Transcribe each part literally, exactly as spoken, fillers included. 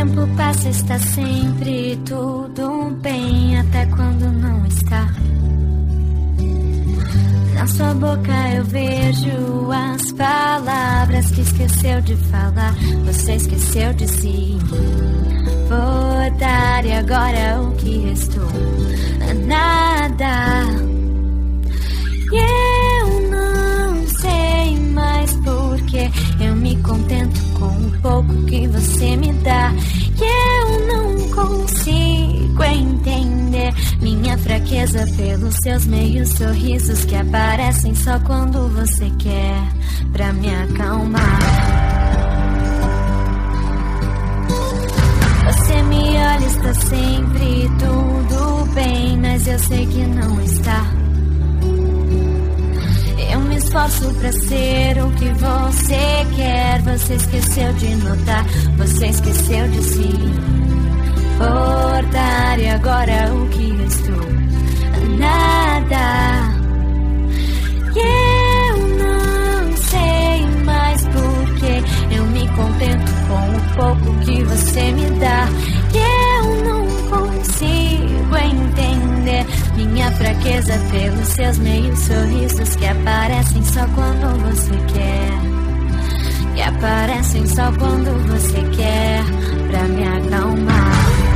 tempo passa, está sempre tudo bem, até quando não está. Na sua boca eu vejo as palavras que esqueceu de falar. Você esqueceu de si. Vou dar e agora o que restou? Nada. E eu não sei mais porque eu me contento com o pouco que você me dá. E eu não consigo entender minha fraqueza pelos seus meios sorrisos que aparecem só quando você quer, pra me acalmar. Você me olha, está sempre tudo bem, mas eu sei que não está. Eu me esforço pra ser o que você quer. Você esqueceu de notar, você esqueceu de si. Portar e agora o que restou? Nada. E eu não sei mais porque eu me contento com o pouco que você me dá. E eu não consigo entender minha fraqueza pelos seus meios sorrisos que aparecem só quando você quer. Que aparecem só quando você quer, pra me acalmar.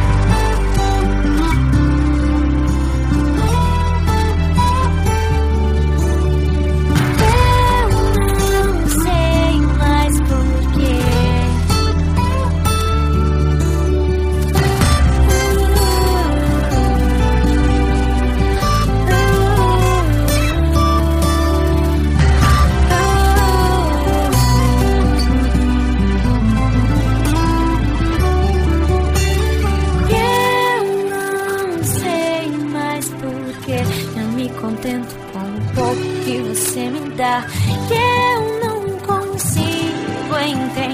Contento com o pouco que você me dá. Que eu não consigo entender